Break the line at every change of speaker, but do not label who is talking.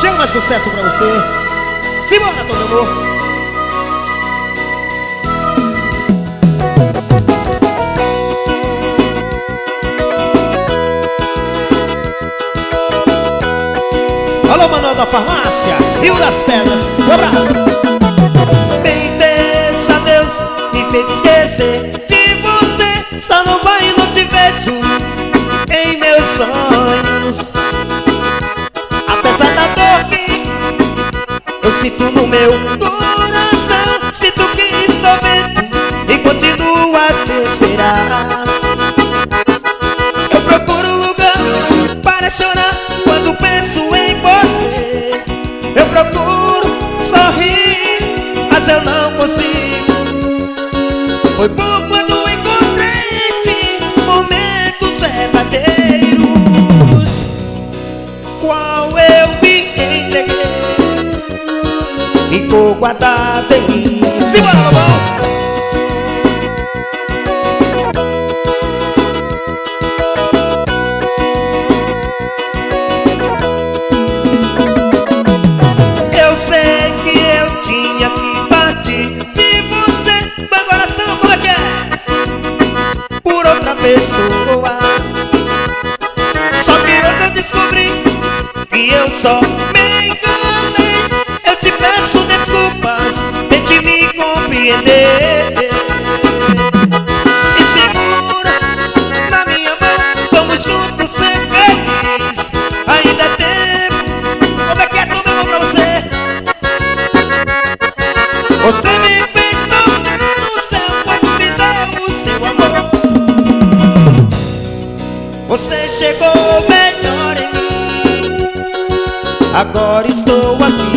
Chega mais sucesso pra você. Simbora, todo mundo. Alô, Manuel da Farmácia, Rio das Pedras, um abraço.
Bendeça a Deus, me fez esquecer de você. Só não vai e não te vejo em meus sonhos. Apesar da dor que eu sinto no meu coração, sinto que estou vendo e continuo a te esperar. Eu procuro um lugar para chorar quando penso em você. Eu procuro sorrir, mas eu não consigo. Foi por quando encontrei em ti momentos verdadeiros, qual eu me entreguei, ficou guardado em mim. Simbora, Lobão! Eu sei que eu tinha que partir de você. Meu coração, como é que é? Por outra pessoa. Só que hoje eu descobri que eu só me enganei. Eu te peço desculpas, tente me compreender. Me segura na minha mão, vamos juntos ser felizes. Ainda é tempo. Como é que é tudo bom pra você? Você me fez tocar no céu quando me deu o seu amor. Você chegou melhor em mim, agora estou aqui